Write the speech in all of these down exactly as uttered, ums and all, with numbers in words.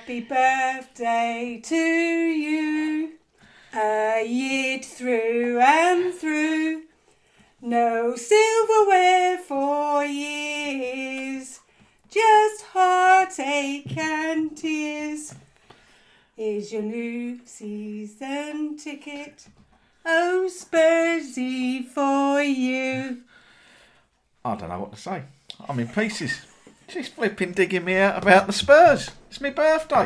Happy birthday to you. A year through and through. No silverware for years. Just heartache and tears. Here's your new season ticket. Oh, Spursy for you. I don't know what to say. I'm in pieces. She's flipping digging me out about the Spurs. It's my birthday.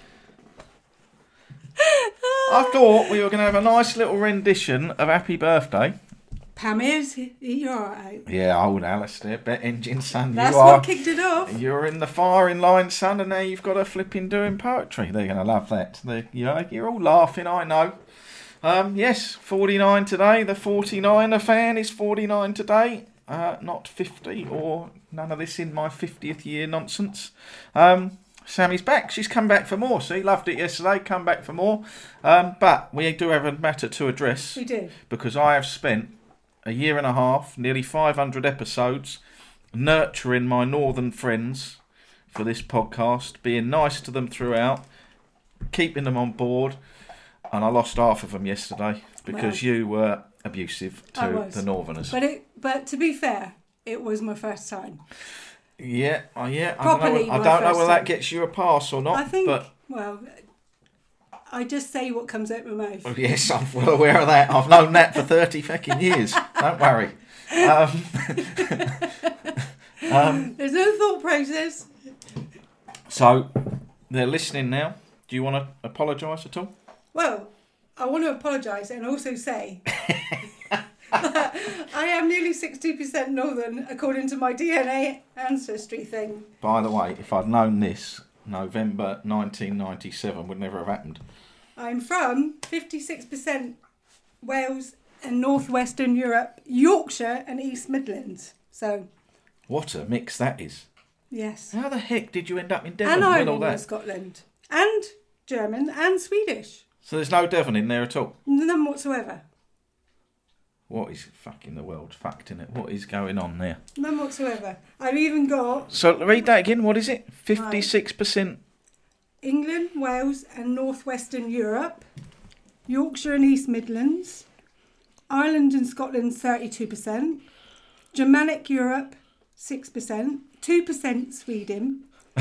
I thought we were going to have a nice little rendition of Happy Birthday. Pam is, you're alright. Yeah, old Alistair, bet engine son. That's you are, what kicked it off. You're in the firing line, son, and now you've got a flipping doing poetry. They're going to love that. They, you know, you're all laughing, I know. Um, yes, forty-nine today. The forty-niner fan is forty-nine today. Uh, not fifty or none of this in my fiftieth year nonsense. Um, Sammy's back. She's come back for more. See, loved it yesterday. Come back for more. Um, but we do have a matter to address. We do. Because I have spent a year and a half, nearly five hundred episodes, nurturing my northern friends for this podcast, being nice to them throughout, keeping them on board, and I lost half of them yesterday because well, you were abusive to the northerners. But it, but to be fair, it was my first time. Yeah, uh, yeah. Properly I don't know, I don't know whether that gets you a pass or not. I think, but well, I just say what comes out my mouth. Oh, yes, I'm well aware of that. I've known that for thirty fucking years. Don't worry. Um, um, There's no thought process. So, they're listening now. Do you want to apologise at all? Well, I want to apologise and also say I am nearly sixty percent Northern according to my D N A ancestry thing. By the way, if I'd known this, November nineteen ninety-seven would never have happened. I'm from fifty-six percent Wales and northwestern Europe, Yorkshire and East Midlands. So, what a mix that is. Yes. How the heck did you end up in Devon and with Ireland all that? And Scotland. And German and Swedish. So there's no Devon in there at all? None whatsoever. What is fucking the world fucked in it? What is going on there? None whatsoever. I've even got... So read that again. What is it? fifty-six percent... England, Wales and northwestern Europe. Yorkshire and East Midlands. Ireland and Scotland, thirty-two percent. Germanic Europe, six percent. two percent Sweden.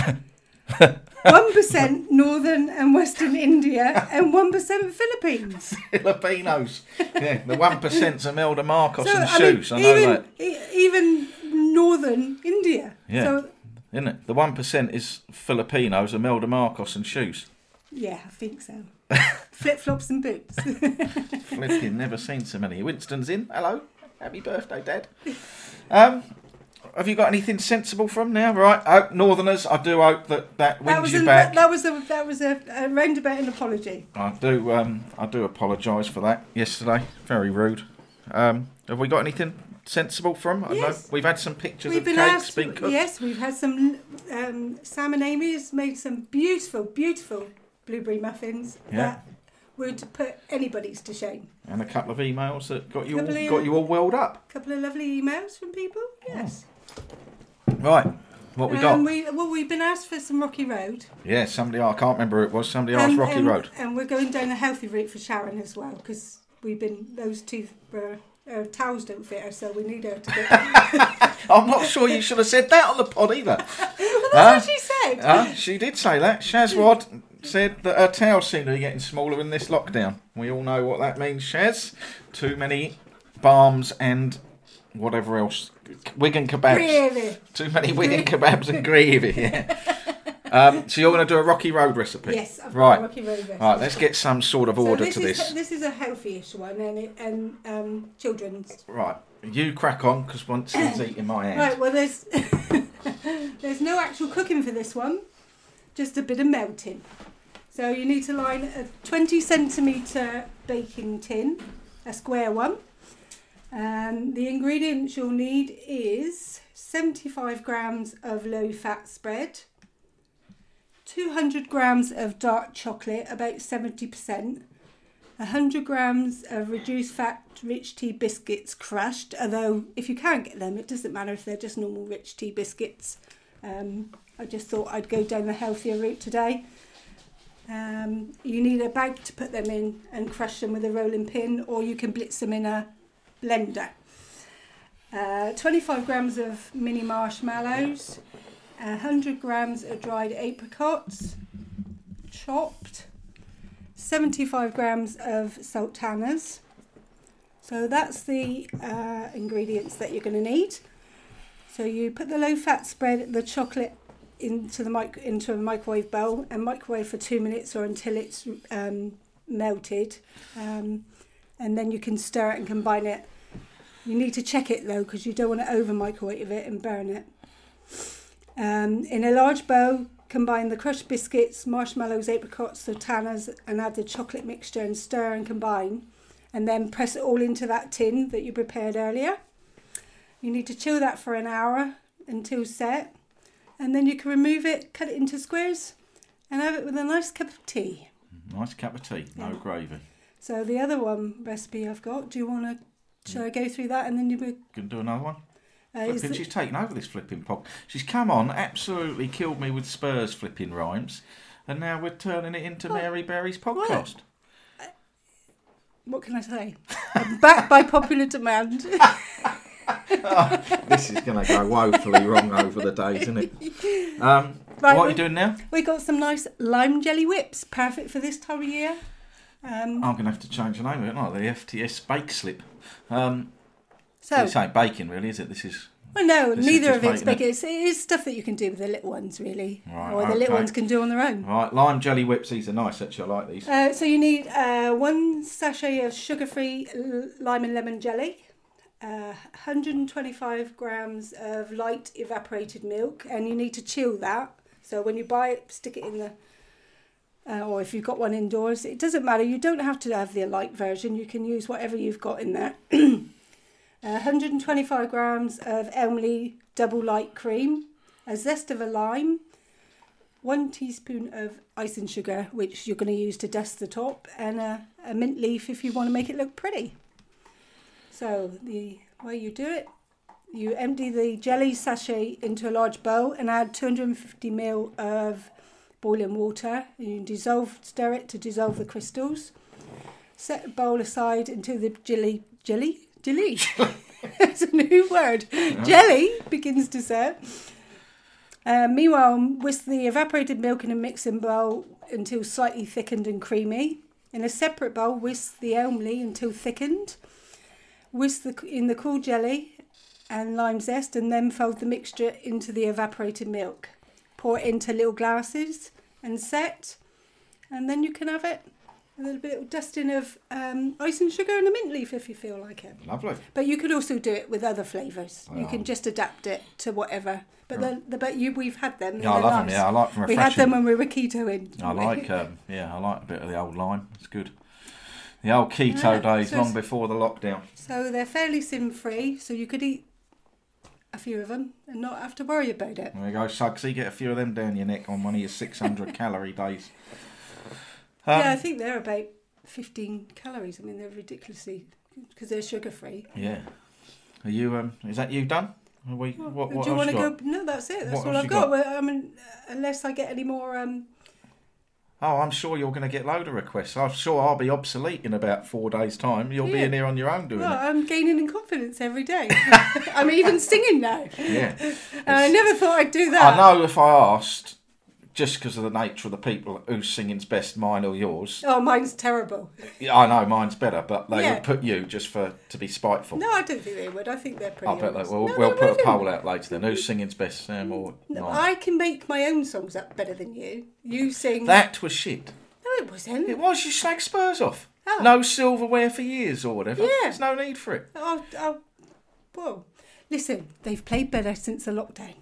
one percent Northern and Western India. And one percent Philippines. Filipinos. Yeah, the one percent's Imelda Marcos so, and I shoes. Mean, I know even, that. E- even Northern India. Yeah. So, isn't it? The one percent is Filipinos, Imelda Marcos and shoes. Yeah, I think so. Flip-flops and boots. Flipping, never seen so many. Winston's in. Hello. Happy birthday, Dad. Um, have you got anything sensible from now? Right. Oh, Northerners, I do hope that that wins that was you a, back. That was a that was a, a roundabout an apology. I do um I do apologise for that yesterday. Very rude. Um, have we got anything sensible from? I yes. know we've had some pictures we've of been cakes asked, being cooked. Yes, we've had some. Um, Sam and Amy has made some beautiful, beautiful blueberry muffins yeah. that would put anybody's to shame. And a couple of emails that got you all, of, got you all welled up. A couple of lovely emails from people. Yes. Oh. Right. What we got? Um, we, well, we've been asked for some Rocky Road. Yeah, somebody. I can't remember who it was. Somebody asked and, Rocky and, Road. And we're going down the healthy route for Sharon as well because we've been those two. Uh, Her towels don't fit her, so we need her to get... I'm not sure you should have said that on the pod either. Well, that's uh, what she said. Uh, she did say that. Shazwad said that her towels seem to be getting smaller in this lockdown. We all know what that means, Shaz. Too many balms and whatever else. Wigan kebabs. Gravy. Too many Wigan kebabs and gravy, yeah. Um, so you're going to do a Rocky Road recipe? Yes, I've right. got a Rocky Road recipe. Right, let's get some sort of order so this to is, this. This is a healthy-ish one and, it, and um, children's. Right, you crack on because Winston's eating my hand. Right, well there's there's no actual cooking for this one, just a bit of melting. So you need to line a twenty centimetre baking tin, a square one. Um, the ingredients you'll need is seventy-five grams of low-fat spread, two hundred grams of dark chocolate, about seventy percent, one hundred grams of reduced fat rich tea biscuits crushed, although if you can't get them, it doesn't matter if they're just normal rich tea biscuits. Um, I just thought I'd go down the healthier route today. Um, you need a bag to put them in and crush them with a rolling pin, or you can blitz them in a blender. Uh, twenty-five grams of mini marshmallows, one hundred grams of dried apricots, chopped, seventy-five grams of sultanas. So that's the uh, ingredients that you're going to need. So you put the low-fat spread, the chocolate into the mic- into a microwave bowl and microwave for two minutes or until it's um, melted, um, and then you can stir it and combine it. You need to check it though, because you don't want to over microwave it and burn it. Um, in a large bowl, combine the crushed biscuits, marshmallows, apricots, sultanas, and add the chocolate mixture and stir and combine, and then press it all into that tin that you prepared earlier. You need to chill that for an hour until set, and then you can remove it, cut it into squares, and have it with a nice cup of tea. Nice cup of tea, no yeah. gravy. So the other one recipe I've got, do you want to, shall I go through that and then you will... Can do another one? Uh, flipping, the... She's taken over this flipping pod. She's come on, absolutely killed me with Spurs flipping rhymes, and now we're turning it into oh, Mary Berry's podcast. What? Uh, what can I say? I'm back by popular demand. Oh, this is going to go woefully wrong over the days, isn't it? Um, right, what are you doing now? We got some nice lime jelly whips, perfect for this time of year. Um, I'm going to have to change the name of it, not the F T S Bake Slip. Um, so it's ain't baking, really, is it? This is. Well, no, neither of it's baking. It. It is stuff that you can do with the little ones, really, right, or the okay. little ones can do on their own. Right, lime jelly whips. These are nice. Actually, I like these. Uh, so you need uh, one sachet of sugar-free lime and lemon jelly. Uh, one hundred twenty-five grams of light evaporated milk, and you need to chill that. So when you buy it, stick it in the, uh, or if you've got one indoors, it doesn't matter. You don't have to have the light version. You can use whatever you've got in there. uh, one hundred twenty-five grams of Elmley double light cream, a zest of a lime, one teaspoon of icing sugar, which you're going to use to dust the top, and a, a mint leaf if you want to make it look pretty. So the way you do it, you empty the jelly sachet into a large bowl and add two hundred fifty milliliters of boiling water. You dissolve, stir it to dissolve the crystals. Set the bowl aside until the jelly, jelly, jelly. It's a new word. Yeah. Jelly begins to set. Uh, meanwhile, whisk the evaporated milk in a mixing bowl until slightly thickened and creamy. In a separate bowl, whisk the Elmley until thickened. Whisk the, in the cool jelly and lime zest, and then fold the mixture into the evaporated milk. Pour it into little glasses and set, and then you can have it. A little bit of dusting of um, icing sugar and a mint leaf if you feel like it. Lovely. But you could also do it with other flavours. Oh. You can just adapt it to whatever. But the, the but you we've had them. Yeah, I love nice. them. Yeah, I like them refreshing. We had them when we were ketoing. I like um, yeah, I like a bit of the old lime. It's good. The old keto yeah, days, so long before the lockdown. So they're fairly sin-free, so you could eat a few of them and not have to worry about it. There you go, Suggsy. Get a few of them down your neck on one of your six hundred calorie days. Um, yeah, I think they're about fifteen calories. I mean, they're ridiculously, because they're sugar-free. Yeah. Are you? Um, is that you done? Are we, well, what, what do you want to got? go? No, that's it. That's what all I've got. got? Well, I mean, unless I get any more... Um, Oh, I'm sure you're going to get a load of requests. I'm sure I'll be obsolete in about four days' time. You'll yeah. be in here on your own doing well, it. I'm gaining in confidence every day. I'm even singing now. Yeah. And I never thought I'd do that. I know if I asked, just because of the nature of the people, whose singing's best, mine or yours. Oh, mine's terrible. Yeah, I know, mine's better, but they yeah. would put you just for to be spiteful. No, I don't think they would. I think they're pretty I bet honest. they will. No, we'll no, put I a didn't. poll out later then. Whose singing's best, Sam or no, mine? I can make my own songs up better than you. You sing... That was shit. No, it wasn't. It was. You slag Spurs off. Oh. No silverware for years or whatever. Yeah. There's no need for it. Oh, oh, whoa. Listen, they've played better since the lockdown.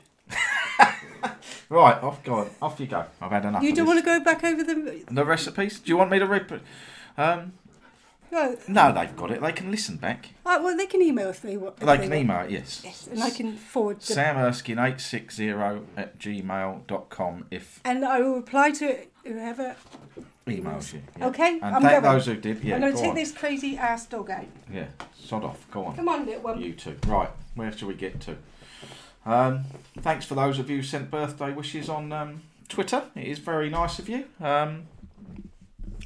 Right, off, go on. Off you go. I've had enough You of don't this. want to go back over the... The recipes? Do you want me to rip it? Um, well, no, they've got it. They can listen back. Uh, well, they can email if they want. If they they can want. email it, yes. Yes, and I can forward them. Sam Erskine eight six zero at gmail dot com if... And I will reply to it, whoever... emails you. Yeah. Okay, and I'm thank going. those who did. Yeah, I'm going go to take on. this crazy ass dog out. Yeah, sod off. Go on. Come on, little one. You two. Right, where shall we get to? Um, thanks for those of you who sent birthday wishes on um, Twitter. It is very nice of you. Um,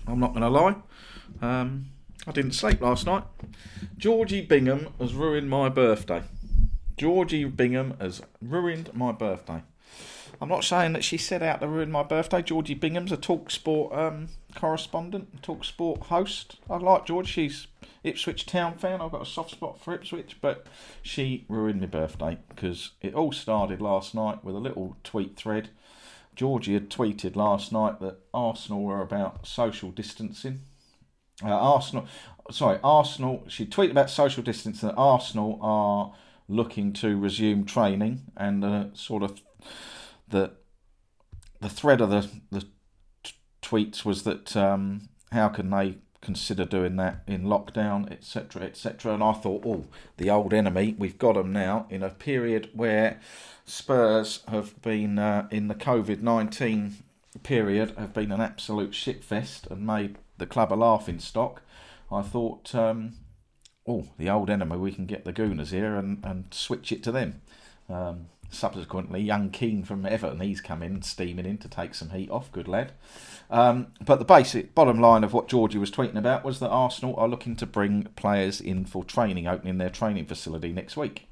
I'm not going to lie. Um, I didn't sleep last night. Georgie Bingham has ruined my birthday. Georgie Bingham has ruined my birthday. I'm not saying that she set out to ruin my birthday. Georgie Bingham's a TalkSport um, correspondent, a TalkSport host. I like George. She's Ipswich Town fan. I've got a soft spot for Ipswich, but she ruined my birthday because it all started last night with a little tweet thread. Georgie had tweeted last night that Arsenal were about social distancing. Uh, Arsenal, sorry, Arsenal. She tweeted about social distancing. That Arsenal are looking to resume training, and uh, sort of the the thread of the the t- tweets was that um, how can they consider doing that in lockdown, et cetera, et cetera. And I thought, oh, the old enemy, we've got them now in a period where Spurs have been uh, in the COVID nineteen period, have been an absolute shitfest and made the club a laughing stock. I thought, um, oh, the old enemy, we can get the Gooners here and, and switch it to them. Um, subsequently, young Keane from Everton, he's come in, steaming in to take some heat off, good lad. Um, but the basic bottom line of what Georgie was tweeting about was that Arsenal are looking to bring players in for training, opening their training facility next week.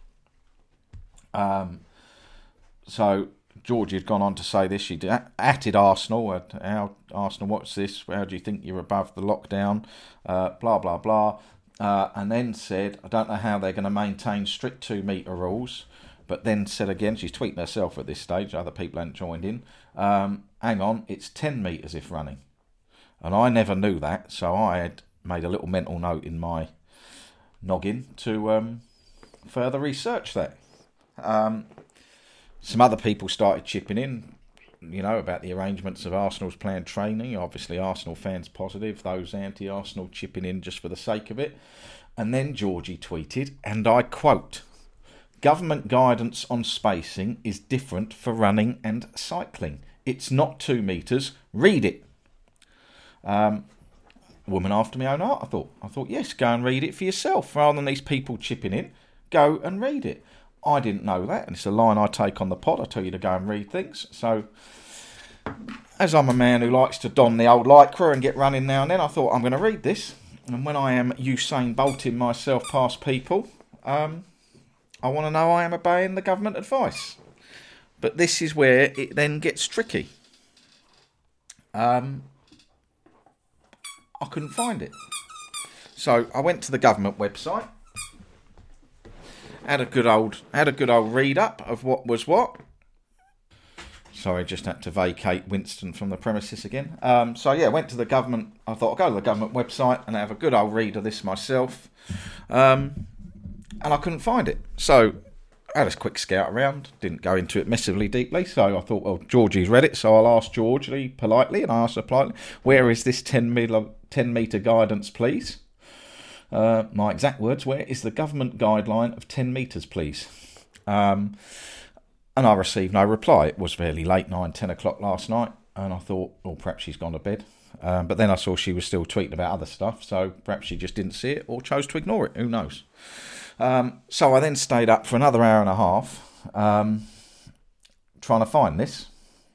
Um, so Georgie had gone on to say this. She atted Arsenal. How Arsenal? What's this? How do you think you're above the lockdown? Uh, blah blah blah. Uh, and then said, I don't know how they're going to maintain strict two metre rules. But then said again, she's tweeting herself at this stage. Other people hadn't joined in. Um, hang on, it's ten metres if running, and I never knew that. So I had made a little mental note in my noggin to um, further research that. Um, Some other people started chipping in, you know, about the arrangements of Arsenal's planned training. Obviously, Arsenal fans positive, those anti-Arsenal chipping in just for the sake of it. And then Georgie tweeted, and I quote, "Government guidance on spacing is different for running and cycling. It's not two metres. Read it." Um, woman after my own heart, I thought. I thought, yes, go and read it for yourself. Rather than these people chipping in, go and read it. I didn't know that, and it's a line I take on the pod. I tell you to go and read things. So, as I'm a man who likes to don the old lycra and get running now and then, I thought I'm going to read this. And when I am Usain Bolting myself past people, um, I want to know I am obeying the government advice. But this is where it then gets tricky. Um, I couldn't find it. So I went to the government website. Had a good old had a good old read up of what was what. Sorry, just had to vacate Winston from the premises again. Um, so yeah, went to the government. I thought I'll go to the government website and have a good old read of this myself. Um, and I couldn't find it. So I had a quick scout around. Didn't go into it massively deeply. So I thought, well, Georgie's read it, so I'll ask Georgie politely, and I asked her politely, where is this ten metre guidance, please? Uh, my exact words, where is the government guideline of ten metres, please? Um, and I received no reply. It was fairly late, nine, ten o'clock last night, and I thought, well, perhaps she's gone to bed. Um, but then I saw she was still tweeting about other stuff, so perhaps she just didn't see it or chose to ignore it. Who knows? Um, so I then stayed up for another hour and a half um, trying to find this,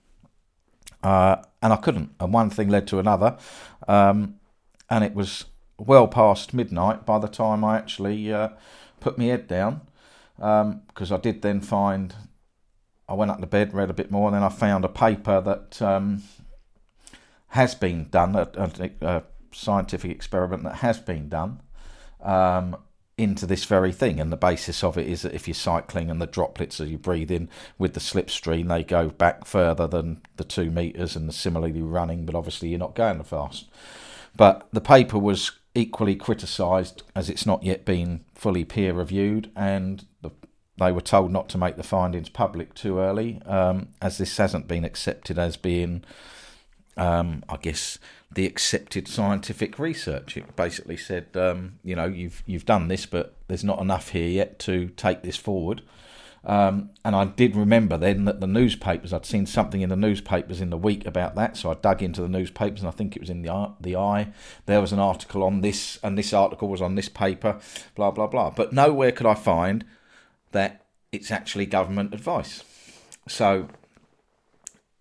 uh, and I couldn't. And one thing led to another, um, and it was well past midnight by the time I actually uh, put my head down, because um, I did then find, I went up to bed, read a bit more, and then I found a paper that um, has been done, a, a, a scientific experiment that has been done um, into this very thing, and the basis of it is that if you're cycling and the droplets as you breathe in with the slipstream, they go back further than the two metres, and similarly running, but obviously you're not going fast. But the paper was equally criticised as it's not yet been fully peer reviewed, and the, they were told not to make the findings public too early, um, as this hasn't been accepted as being, um, I guess, the accepted scientific research. It basically said, um, you know, you've you've done this, but there's not enough here yet to take this forward. Um, and I did remember then that the newspapers, I'd seen something in the newspapers in the week about that, so I dug into the newspapers, and I think it was in the the Eye. There was an article on this, and this article was on this paper, blah, blah, blah. But nowhere could I find that it's actually government advice. So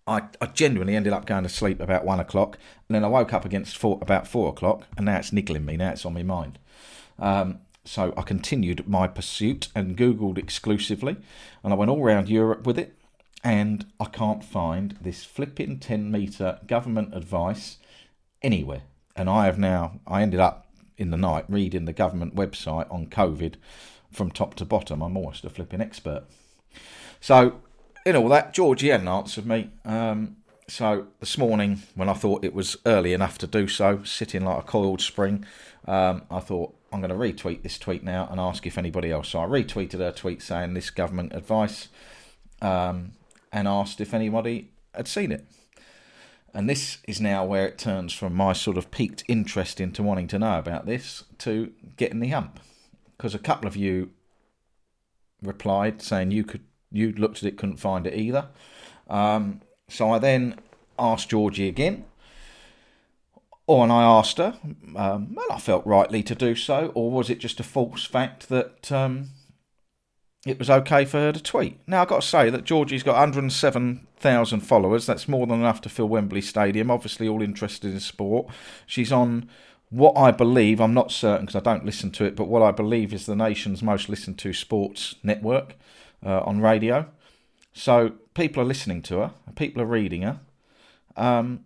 I, I genuinely ended up going to sleep about one o'clock, and then I woke up against four, about four o'clock, and now it's niggling me, now it's on my mind. Um, so I continued my pursuit and Googled exclusively, and I went all around Europe with it, and I can't find this flipping ten metre government advice anywhere. And I have now, I ended up in the night reading the government website on COVID from top to bottom. I'm almost a flipping expert. So, in all that, Georgie hadn't answered me. Um, so, this morning, when I thought it was early enough to do so, sitting like a coiled spring, um, I thought, I'm going to retweet this tweet now and ask if anybody else. So, I retweeted her tweet saying this government advice um, and asked if anybody had seen it. And this is now where it turns from my sort of piqued interest into wanting to know about this to getting the hump. Because a couple of you replied saying you could you looked at it, couldn't find it either. Um, so I then asked Georgie again. Or and I asked her, um, and I felt rightly to do so, or was it just a false fact that um, it was okay for her to tweet? Now, I've got to say that Georgie's got one hundred seven thousand followers. That's more than enough to fill Wembley Stadium, obviously all interested in sport. She's on what I believe, I'm not certain because I don't listen to it, but what I believe is the nation's most listened to sports network uh, on radio. So people are listening to her, people are reading her. Um,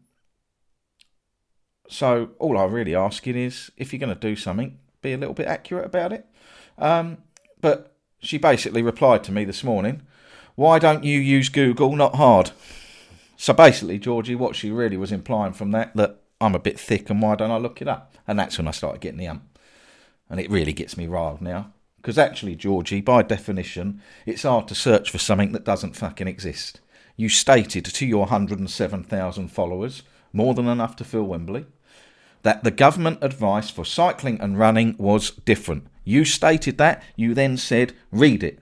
so all I'm really asking is, if you're going to do something, be a little bit accurate about it. Um, but she basically replied to me this morning, why don't you use Google, not hard? So basically, Georgie, what she really was implying from that, that I'm a bit thick and why don't I look it up? And that's when I started getting the ump. And it really gets me riled now. Because actually, Georgie, by definition, it's hard to search for something that doesn't fucking exist. You stated to your one hundred seven thousand followers, more than enough to fill Wembley, that the government advice for cycling and running was different. You stated that. You then said, read it.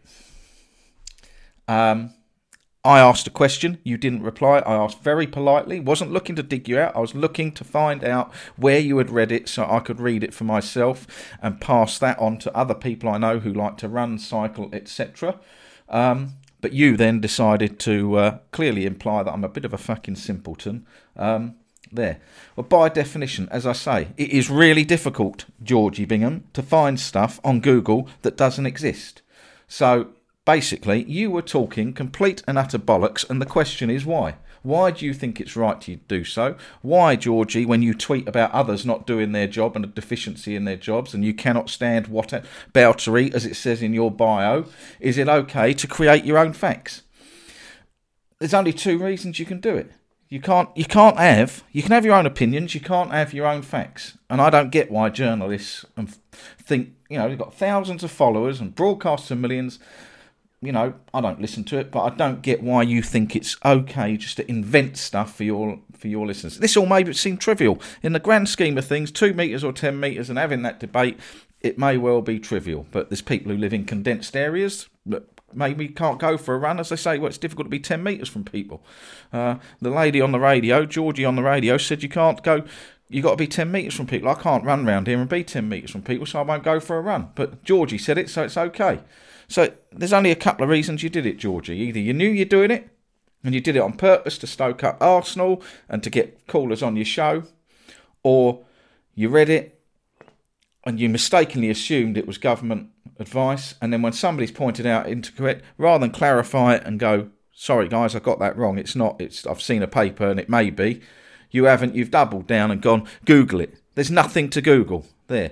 Um... I asked a question, you didn't reply. I asked very politely, wasn't looking to dig you out. I was looking to find out where you had read it so I could read it for myself and pass that on to other people I know who like to run, cycle, et cetera. Um, but you then decided to uh, clearly imply that I'm a bit of a fucking simpleton. Um, there. Well, by definition, as I say, it is really difficult, Georgie Bingham, to find stuff on Google that doesn't exist. So basically, you were talking complete and utter bollocks, and the question is why? Why do you think it's right to do so? Why, Georgie, when you tweet about others not doing their job and a deficiency in their jobs, and you cannot stand what boutery, as it says in your bio, is it okay to create your own facts? There's only two reasons you can do it. You can't, you can't have, you can have your own opinions, you can't have your own facts. And I don't get why journalists think, you know, they've got thousands of followers and broadcasts to millions. You know, I don't listen to it, but I don't get why you think it's okay just to invent stuff for your for your listeners. This all may seem trivial. In the grand scheme of things, two metres or ten metres and having that debate, it may well be trivial. But there's people who live in condensed areas that maybe can't go for a run. As they say, well, it's difficult to be ten metres from people. Uh, the lady on the radio, Georgie on the radio, said you can't go... You've got to be ten metres from people. I can't run round here and be ten metres from people, so I won't go for a run. But Georgie said it, so it's okay. So there's only a couple of reasons you did it, Georgie. Either you knew you're doing it, and you did it on purpose to stoke up Arsenal and to get callers on your show, or you read it and you mistakenly assumed it was government advice, and then when somebody's pointed out incorrect, rather than clarify it and go, sorry guys, I got that wrong, it's not, it's I've seen a paper and it may be, you haven't, you've doubled down and gone, Google it. There's nothing to Google. There.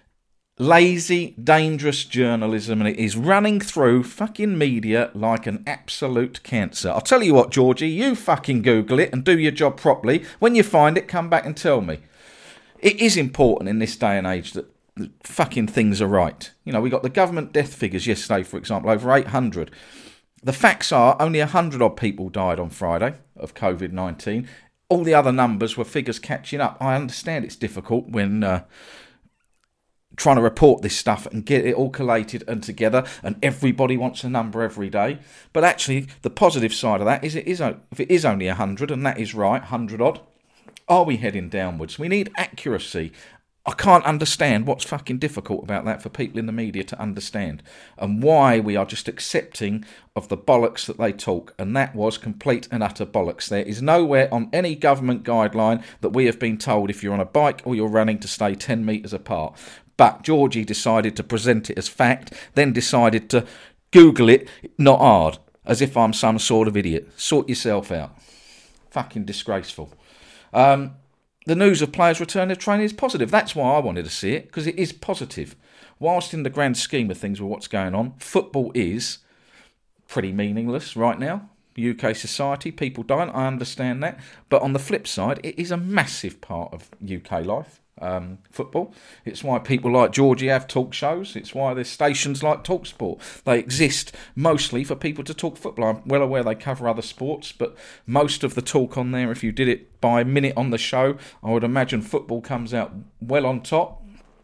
Lazy, dangerous journalism, and it is running through fucking media like an absolute cancer. I'll tell you what, Georgie, you fucking Google it and do your job properly. When you find it, come back and tell me. It is important in this day and age that fucking things are right. You know, we got the government death figures yesterday, for example, over eight hundred. The facts are only one hundred odd people died on Friday of covid nineteen. All the other numbers were figures catching up. I understand it's difficult when... Uh, trying to report this stuff and get it all collated and together, and everybody wants a number every day. But actually, the positive side of that is it is if it is only one hundred, and that is right, one hundred odd, are we heading downwards? We need accuracy. I can't understand what's fucking difficult about that for people in the media to understand, and why we are just accepting of the bollocks that they talk. And that was complete and utter bollocks. There is nowhere on any government guideline that we have been told if you're on a bike or you're running to stay ten metres apart. But Georgie decided to present it as fact, then decided to Google it, not hard, as if I'm some sort of idiot. Sort yourself out. Fucking disgraceful. Um... The news of players returning to training is positive. That's why I wanted to see it, because it is positive. Whilst in the grand scheme of things with what's going on, football is pretty meaningless right now. U K society, people don't, I understand that. But on the flip side, it is a massive part of U K life, um, football. It's why people like Georgie have talk shows. It's why there's stations like TalkSport. They exist mostly for people to talk football. I'm well aware they cover other sports, but most of the talk on there, if you did it by minute on the show, I would imagine football comes out well on top.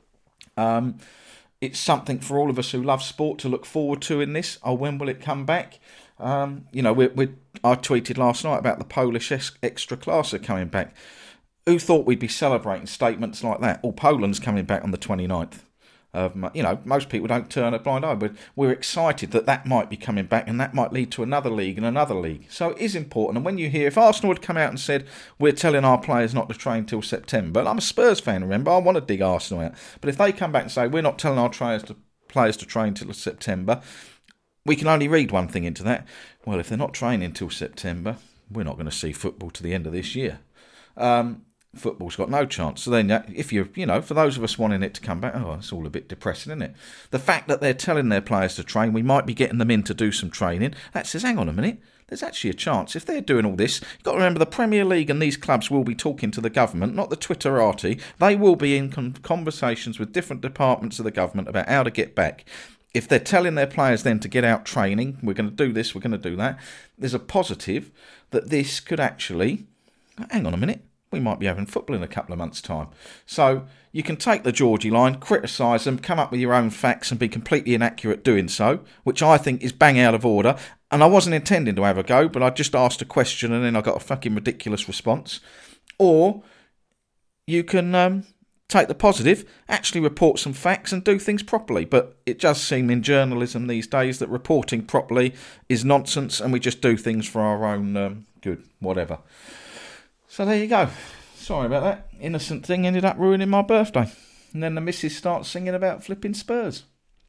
Um, it's something for all of us who love sport to look forward to in this. Oh, when will it come back? Um, you know, we, we, I tweeted last night about the Polish Ekstraklasa coming back. Who thought we'd be celebrating statements like that? Oh, Poland's coming back on the twenty-ninth. Um, you know, most people don't turn a blind eye, but we're excited that that might be coming back, and that might lead to another league and another league. So it is important. And when you hear, if Arsenal had come out and said, we're telling our players not to train till September, and I'm a Spurs fan, remember, I want to dig Arsenal out. But if they come back and say, we're not telling our players to, players to train till September, we can only read one thing into that. Well, if they're not training till September, we're not going to see football to the end of this year. Um... Football's got no chance. So then, if you, you know, for those of us wanting it to come back, oh, it's all a bit depressing, isn't it? The fact that they're telling their players to train, we might be getting them in to do some training, that says, hang on a minute, there's actually a chance. If they're doing all this, you've got to remember the Premier League and these clubs will be talking to the government, not the Twitterati. They will be in con- conversations with different departments of the government about how to get back. If they're telling their players then to get out training, we're going to do this, we're going to do that, there's a positive that this could actually, hang on a minute, we might be having football in a couple of months' time. So you can take the Georgie line, criticise them, come up with your own facts and be completely inaccurate doing so, which I think is bang out of order. And I wasn't intending to have a go, but I just asked a question and then I got a fucking ridiculous response. Or you can um, take the positive, actually report some facts and do things properly. But it does seem in journalism these days that reporting properly is nonsense and we just do things for our own um, good, whatever. So there you go. Sorry about that. Innocent thing ended up ruining my birthday. And then the missus starts singing about flipping Spurs.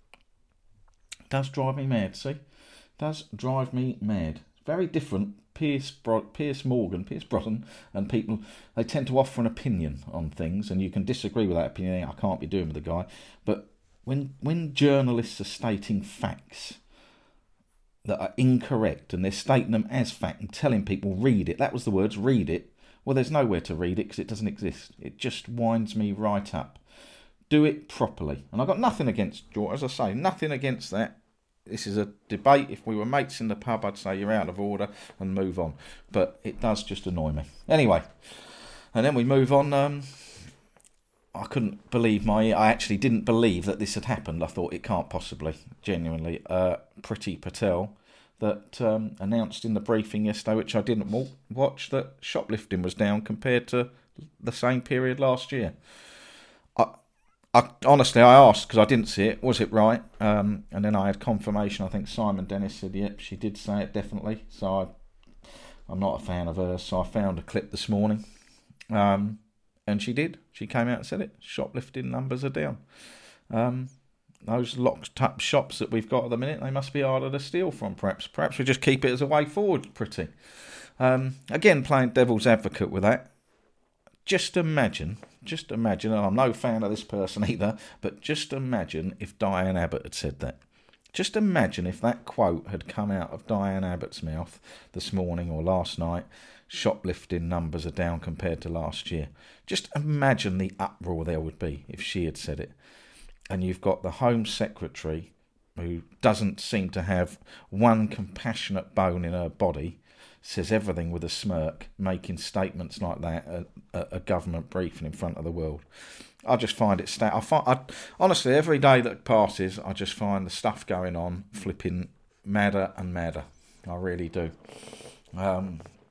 Does drive me mad, see? Does drive me mad. Very different. Piers, Bro- Piers Morgan, Piers Broughton and people, they tend to offer an opinion on things and you can disagree with that opinion. I can't be doing with the guy. But when when journalists are stating facts that are incorrect and they're stating them as fact and telling people, read it. That was the words, read it. Well, there's nowhere to read it because it doesn't exist. It just winds me right up. Do it properly. And I've got nothing against George, as I say, nothing against that. This is a debate. If we were mates in the pub, I'd say you're out of order and move on. But it does just annoy me. Anyway, and then we move on. Um, I couldn't believe my... I actually didn't believe that this had happened. I thought it can't possibly, genuinely. Uh, Priti Patel... that um, announced in the briefing yesterday, which I didn't w- watch, that shoplifting was down compared to the same period last year. I, I honestly, I asked, because I didn't see it, was it right? Um, and then I had confirmation. I think Simon Dennis said, yep, she did say it, definitely. So I, I'm not a fan of hers, so I found a clip this morning. Um, and she did. She came out and said it. Shoplifting numbers are down. Um Those locked up shops that we've got at the minute, they must be harder to steal from, perhaps. Perhaps we just keep it as a way forward, Pretty. Um, again, playing devil's advocate with that. Just imagine, just imagine, and I'm no fan of this person either, but just imagine if Diane Abbott had said that. Just imagine if that quote had come out of Diane Abbott's mouth this morning or last night, shoplifting numbers are down compared to last year. Just imagine the uproar there would be if she had said it. And you've got the Home Secretary, who doesn't seem to have one compassionate bone in her body, says everything with a smirk, making statements like that at, at a government briefing in front of the world. I just find it... Sta- I find, I, honestly, every day that passes, I just find the stuff going on flipping madder and madder. I really do. Um,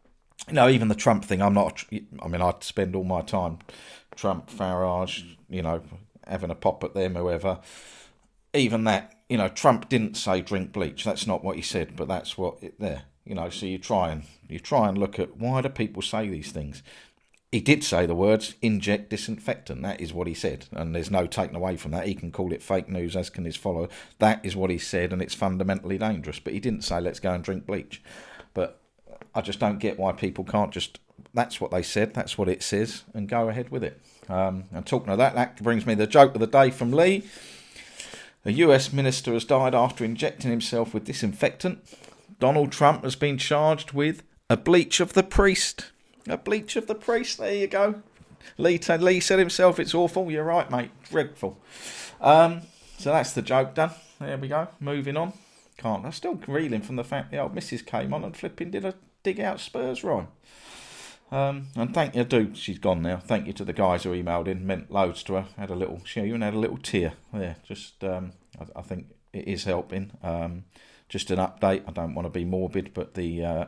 you know, even the Trump thing, I'm not, I mean, I'd spend all my time, Trump, Farage, you know, having a pop at them, whoever. Even that, you know, Trump didn't say drink bleach. That's not what he said, but that's what it there. You know, so you try and you try and look at why do people say these things. He did say the words inject disinfectant. That is what he said, and there's no taking away from that. He can call it fake news, as can his follower. That is what he said, and it's fundamentally dangerous. But he didn't say let's go and drink bleach. But I just don't get why people can't just. That's what they said. That's what it says, and go ahead with it. Um, and talking of that, that brings me the joke of the day from Lee. A U S minister has died after injecting himself with disinfectant. Donald Trump has been charged with a bleach of the priest. A bleach of the priest, there you go. Lee, t- Lee said himself, it's awful. You're right, mate. Dreadful. Um, so that's the joke done. There we go. Moving on. Can't. I'm still reeling from the fact the old missus came on and flipping did a dig out Spurs rhyme. Um, and thank you, dude. She's gone now. Thank you to the guys who emailed in. Meant loads to her. Had a little, she even had a little tear there. Just, um, I, I think it is helping. Um, just an update. I don't want to be morbid, but the uh,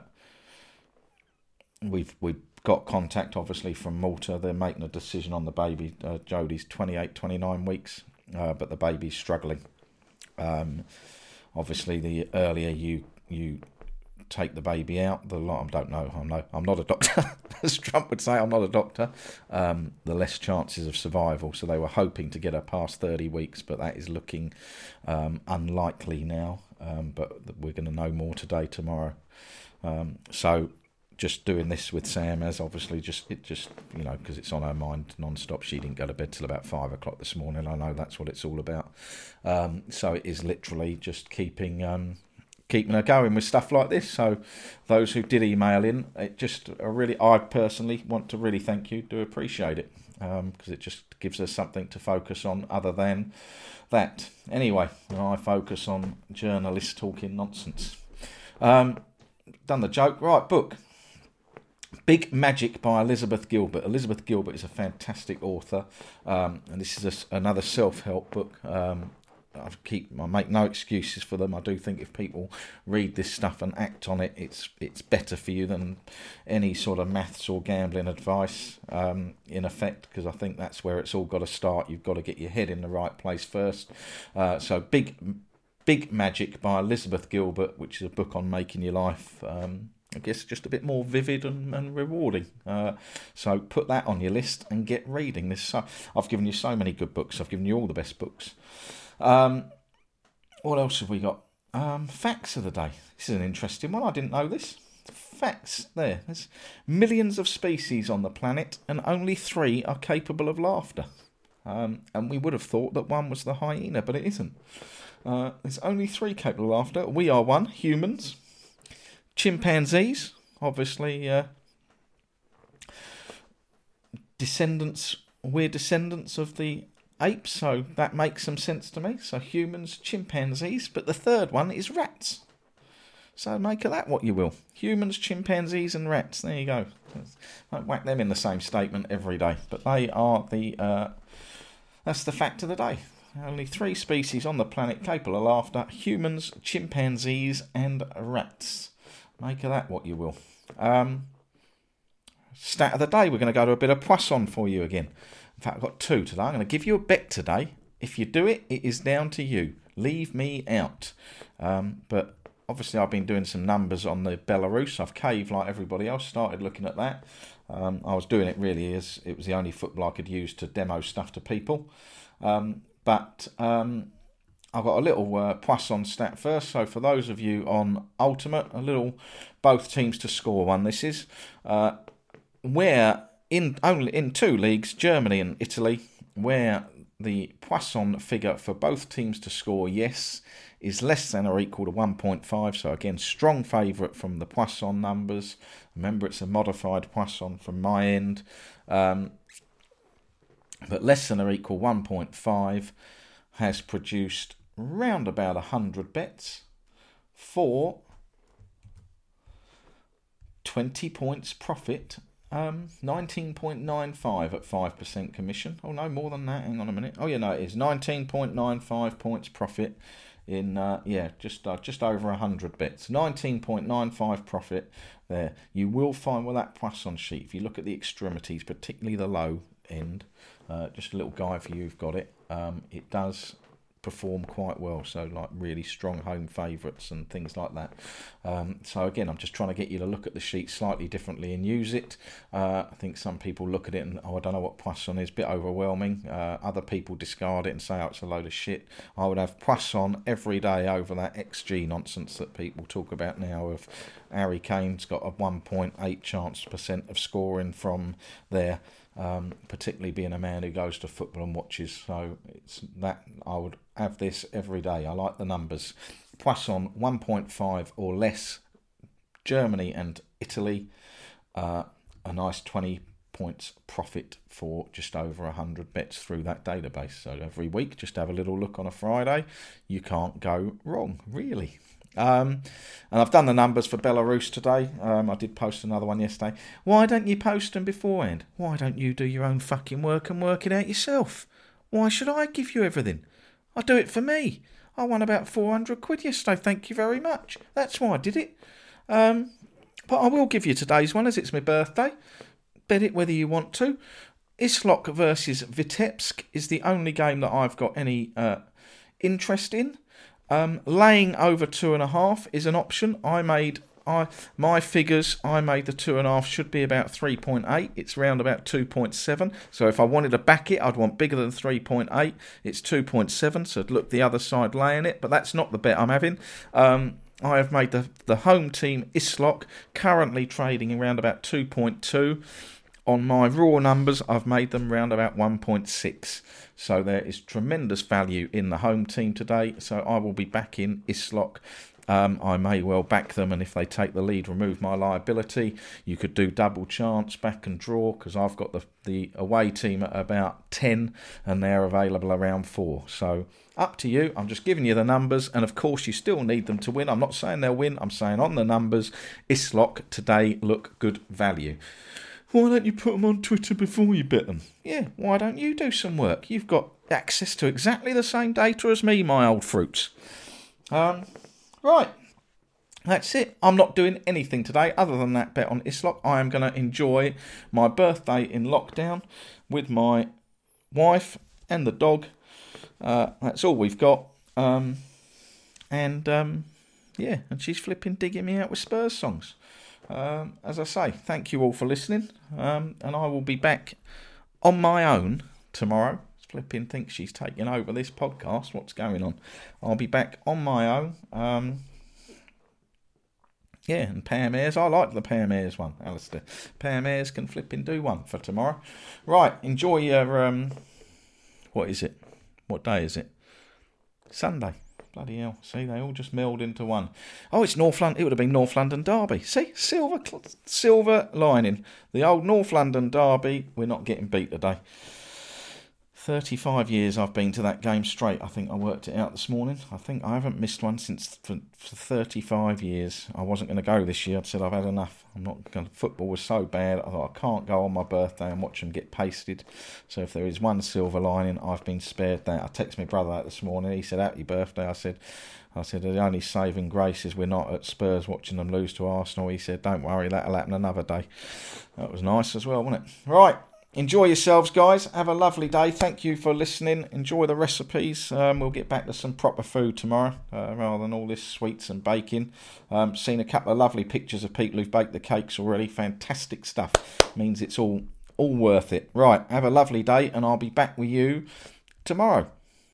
we've we've got contact obviously from Malta. They're making a decision on the baby. Uh, Jodie's twenty-eight, twenty-nine weeks, uh, but the baby's struggling. Um, obviously, the earlier you you. take the baby out, the lot, I don't know, I'm no, I'm not a doctor, as Trump would say, I'm not a doctor, um, the less chances of survival. So they were hoping to get her past thirty weeks, but that is looking um, unlikely now, um, but we're going to know more today, tomorrow. Um, so just doing this with Sam as obviously just, it just, you know, because it's on her mind non-stop. She didn't go to bed till about five o'clock this morning. I know that's what it's all about. Um, so it is literally just keeping... Um, keeping her going with stuff like this. So those who did email in, it just a really, I personally want to really thank you, do appreciate it, because um, it just gives us something to focus on other than that. Anyway, I focus on journalists talking nonsense. Um, done the joke. Right, book. Big Magic by Elizabeth Gilbert. Elizabeth Gilbert is a fantastic author, um, and this is a, another self-help book. Um, I keep I make no excuses for them. I do think if people read this stuff and act on it, it's it's better for you than any sort of maths or gambling advice, um, in effect, because I think that's where it's all got to start. You've got to get your head in the right place first. Uh, so Big Big Magic by Elizabeth Gilbert, which is a book on making your life, um, I guess, just a bit more vivid and, and rewarding. Uh, so put that on your list and get reading this. So, I've given you so many good books. I've given you all the best books. Um, what else have we got? Um, facts of the day. This is an interesting one. I didn't know this. Facts there. There's millions of species on the planet, and only three are capable of laughter. Um, and we would have thought that one was the hyena, but it isn't. Uh, there's only three capable of laughter. We are one. Humans, chimpanzees, obviously uh, descendants. We're descendants of the apes, so that makes some sense to me. So humans, chimpanzees, but the third one is rats. So make of that what you will. Humans, chimpanzees and rats. There you go. Don't whack them in the same statement every day, but they are the uh, that's the fact of the day. Only three species on the planet capable of laughter: humans, chimpanzees and rats. Make of that what you will. Um, stat of the day, we're going to go to a bit of Poisson for you again. In fact, I've got two today. I'm going to give you a bet today. If you do it, it is down to you. Leave me out. Um, but obviously, I've been doing some numbers on the Belarus. I've caved like everybody else, started looking at that. Um, I was doing it really as it was the only football I could use to demo stuff to people. Um, but um, I've got a little uh, Poisson stat first. So for those of you on Ultimate, a little both teams to score one. This is uh, where... In only in two leagues, Germany and Italy, where the Poisson figure for both teams to score yes is less than or equal to one point five. So again, strong favourite from the Poisson numbers. Remember, it's a modified Poisson from my end. Um, but less than or equal one point five has produced round about one hundred bets for twenty points profit. Um, nineteen point nine five at five percent commission. Oh no, more than that. Hang on a minute. Oh yeah, no, it is nineteen point nine five points profit in uh, yeah, just uh, just over one hundred bits. nineteen point nine five profit there. You will find with that Poisson sheet, if you look at the extremities, particularly the low end, uh, just a little guide for you who've got it, um, it does perform quite well, so like really strong home favourites and things like that. Um, so again, I'm just trying to get you to look at the sheet slightly differently and use it. Uh, I think some people look at it and, oh, I don't know what Poisson is, a bit overwhelming. Uh, other people discard it and say, oh, it's a load of shit. I would have Poisson every day over that X G nonsense that people talk about now of Harry Kane's got a one point eight chance percent of scoring from there. Um, particularly being a man who goes to football and watches, so it's that I would have this every day. I like the numbers. Poisson one point five or less. Germany and Italy, uh, a nice twenty points profit for just over one hundred bets through that database. So every week, just have a little look on a Friday. You can't go wrong, really. Um, and I've done the numbers for Belarus today. Um, I did post another one yesterday. Why don't you post them beforehand? Why don't you do your own fucking work and work it out yourself? Why should I give you everything? I do it for me. I won about four hundred quid yesterday. Thank you very much. That's why I did it. Um, but I will give you today's one as it's my birthday. Bet it whether you want to. Islok versus Vitebsk is the only game that I've got any uh, interest in. Um, laying over two and a half is an option. I made I my figures. I made the two and a half should be about three point eight. It's round about two point seven. So if I wanted to back it, I'd want bigger than three point eight. It's two point seven. So I'd look the other side laying it, but that's not the bet I'm having. Um, I have made the the home team Islok currently trading around about two point two. On my raw numbers, I've made them round about one point six. So there is tremendous value in the home team today. So I will be back in Islok. Um, I may well back them, and if they take the lead, remove my liability. You could do double chance, back and draw, because I've got the, the away team at about ten, and they're available around four. So up to you. I'm just giving you the numbers, and of course you still need them to win. I'm not saying they'll win. I'm saying on the numbers, Islok today look good value. Why don't you put them on Twitter before you bet them? Yeah, why don't you do some work? You've got access to exactly the same data as me, my old fruits. Um, right, that's it. I'm not doing anything today other than that bet on Islok. I am going to enjoy my birthday in lockdown with my wife and the dog. Uh, that's all we've got. Um, and, um, yeah, and she's flipping digging me out with Spurs songs. Um, as I say, thank you all for listening, um, and I will be back on my own tomorrow. Flipping thinks she's taking over this podcast. What's going on? I'll be back on my own. Um, yeah, and Pam Ayres. I like the Pam Ayres one, Alistair. Pam Ayres can flipping do one for tomorrow. Right, enjoy your... Um, what is it? What day is it? Sunday. Bloody hell. See, they all just meld into one. Oh, it's North London. It would have been North London Derby. See, silver silver lining. The old North London Derby. We're not getting beat today. thirty-five years I've been to that game straight. I think I worked it out this morning. I think I haven't missed one since for, for thirty-five years. I wasn't going to go this year. I said I've had enough. I'm not going. Football was so bad. I thought I can't go on my birthday and watch them get pasted. So if there is one silver lining, I've been spared that. I texted my brother out this morning. He said, "Happy birthday." I said, "I said the only saving grace is we're not at Spurs watching them lose to Arsenal." He said, "Don't worry, that'll happen another day." That was nice as well, wasn't it? Right. Enjoy yourselves, guys. Have a lovely day. Thank you for listening. Enjoy the recipes. Um, we'll get back to some proper food tomorrow, uh, rather than all this sweets and baking. Um, seen a couple of lovely pictures of people who've baked the cakes already. Fantastic stuff. Means it's all all worth it. Right. Have a lovely day, and I'll be back with you tomorrow.